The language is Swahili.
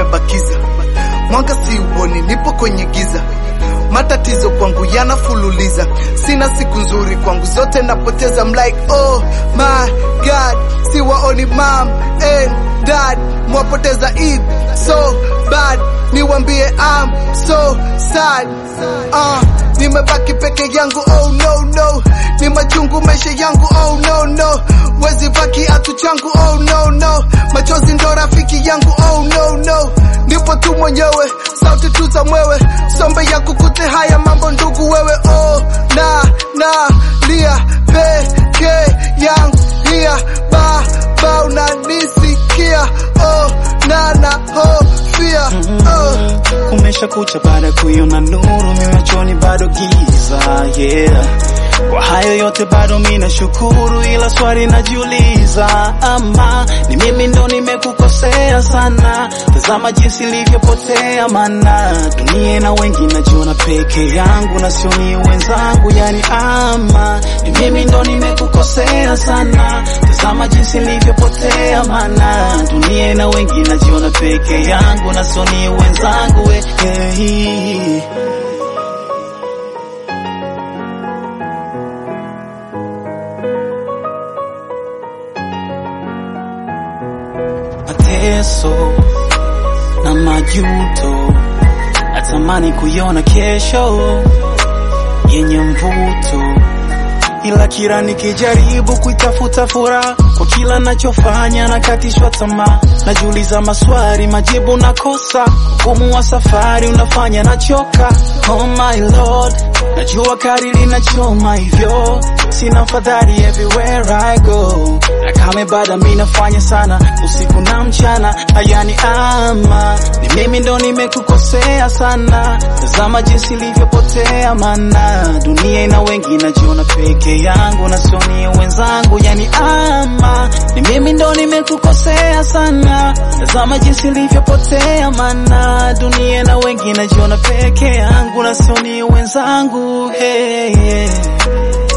imebakiza, mwanga si uoni, nipo kwenye giza. Matatizo kwangu yanafululiza, sina siku nzuri kwangu, zote napoteza. I'm like oh my god, siwaoni mom and dad, mwapoteza Eve so bad. Niwambie I'm so sad. Nimebaki peke yangu, oh no no, ni machungu maisha yangu, oh no no. Wezi baki atu changu, oh no no, machozi ndo rafiki yangu, oh no no. Nipo tu mwenyewe, sauti tu za mwewe, sombe ya kukute haya mambo ndugu wewe. Oh na lia peke yangu, lia baba unanisikia, oh na hofia. Kumesha kucha baada kuiona nuru, mimi machoni bado giza, yeah. Kwa hayo yote bado mina shukuru, ila swali najiuliza, ama ni mimi ndo nimekukosea sana? Tazama jinsi nilivyopotea, mana dunia na wengi najiona peke yangu na sioni wenzangu, yani ama ni mimi ndo nimekukosea sana? Tazama jinsi nilivyopotea, mana dunia na wengi najiona peke yangu na sioni wenzangu, hey. Mateso na majuto, natamani kuiona kesho yenye mvuto, ila kila nikijaribu kuitafuta furaha, kwa kila nachofanya nakatishwa tamaa. Najiuliza maswali, majibu nakosa, ugumu wa safari unafanya nachoka. Oh my lord, najua karili nachoma hivyo, sina fadhali everywhere I go. Na kame bada mimi nafanya sana, usiku na mchana, ayani ama ni mimi ndo nimekukosea sana? Tazama jinsi nilivyopotea, mana dunia ina wengi najiona peke yangu na sioni wenzangu, yani ama ni mimi ndo nimekukosea sana? Tazama jinsi nilivyopotea, mana dunia na wengi najiona peke yangu na sioni wenzangu, hey, yeah.